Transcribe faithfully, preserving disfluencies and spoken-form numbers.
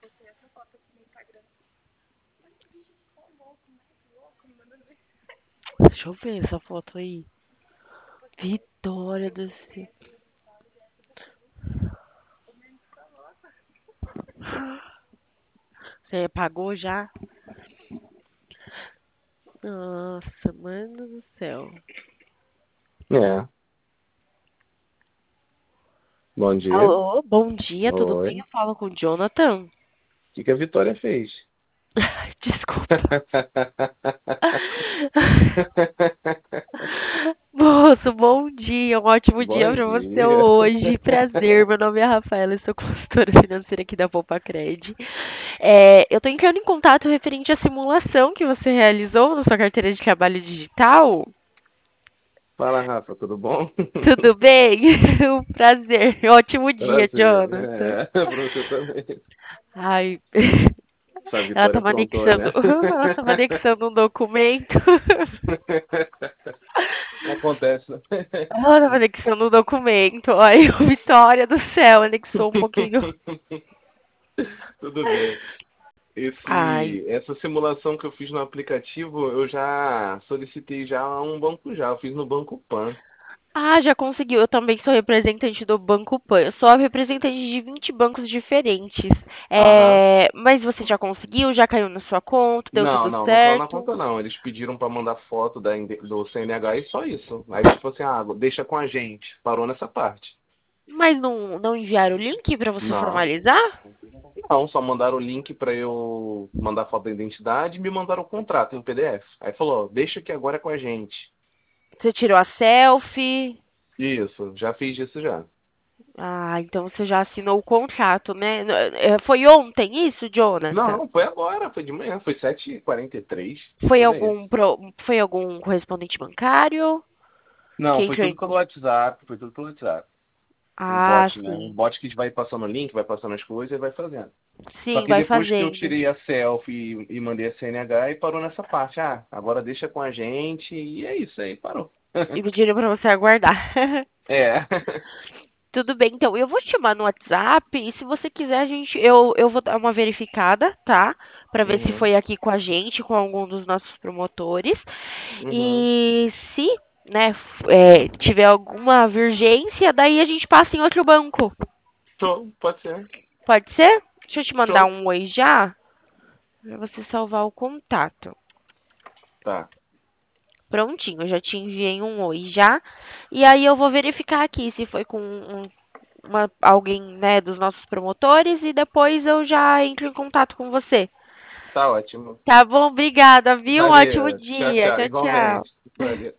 Deixa eu ver essa foto aí. Vitória do céu. Você apagou já? Nossa, mano do céu. É. Bom dia. Alô, bom dia, tudo bem? Oi. Eu falo com o Jonathan. O que, que a Vitória fez? Desculpa. Moço, bom dia, um ótimo dia Bom pra você dia. hoje. Prazer, meu nome é Rafaela, eu sou consultora financeira aqui da Poupa Cred. É, eu tô entrando em contato referente à simulação que você realizou na sua carteira de trabalho digital. Fala, Rafa, tudo bom? Tudo bem? Um prazer. Ótimo dia, Prazer. Jonathan. É, pra você também. Ai, Essa ela Vitória tava aprontou, né? anexando, ela tava anexando um documento. Acontece, né? Ela tava anexando um documento. Aí, Vitória do céu, anexou um pouquinho. Tudo bem. Ai. Esse, essa simulação que eu fiz no aplicativo, eu já solicitei já a um banco já. Eu fiz no Banco Pan. Ah, já conseguiu. Eu também sou representante do Banco Pan. Eu sou a representante de vinte bancos diferentes. Aham. É, mas você já conseguiu? Já caiu na sua conta? Deu Não, tudo não, não caiu na certo? conta não. Eles pediram para mandar foto da, inde- do C N H e só isso. Aí eles falaram assim, ah, deixa com a gente. Parou nessa parte. Mas não, não enviaram o link para você Não. formalizar? Não, só mandaram o link para eu mandar foto da identidade e me mandaram o contrato em P D F. Aí falou, ó, deixa que agora é com a gente. Você tirou a selfie? Isso, já fiz isso já. Ah, então você já assinou o contrato, né? É, foi ontem isso, Jonathan? Não, foi agora, foi de manhã, foi sete e quarenta e três, Foi por aí. algum, pro- foi algum correspondente bancário? Não, Quem foi entrou tudo em... pelo WhatsApp, foi tudo pelo WhatsApp. Um Ah, bot, né? Um sim. bot que vai passando o link, vai passando as coisas e vai fazendo. Só Sim, que vai depois que eu fazendo. tirei a selfie e, e mandei a C N H e parou nessa parte. Ah, agora deixa com a gente e é isso aí, parou. E pediram pra você aguardar. É. Tudo bem, então eu vou te chamar no WhatsApp e se você quiser a gente eu, eu vou dar uma verificada, tá? Pra ver se Uhum, foi aqui com a gente, com algum dos nossos promotores. uhum. E se, né, f- é, tiver alguma virgência, daí a gente passa em outro banco. Show, pode ser. Pode ser? Deixa eu te mandar Show. um oi já, pra você salvar o contato. Tá. Prontinho, eu já te enviei um oi já. E aí eu vou verificar aqui se foi com um uma, alguém, né, dos nossos promotores e depois eu já entro em contato com você. Tá ótimo. Tá bom? Obrigada, viu? Um ótimo Valeu. Tchau, dia. tchau. Tchau, tchau. Igualmente. Valeu.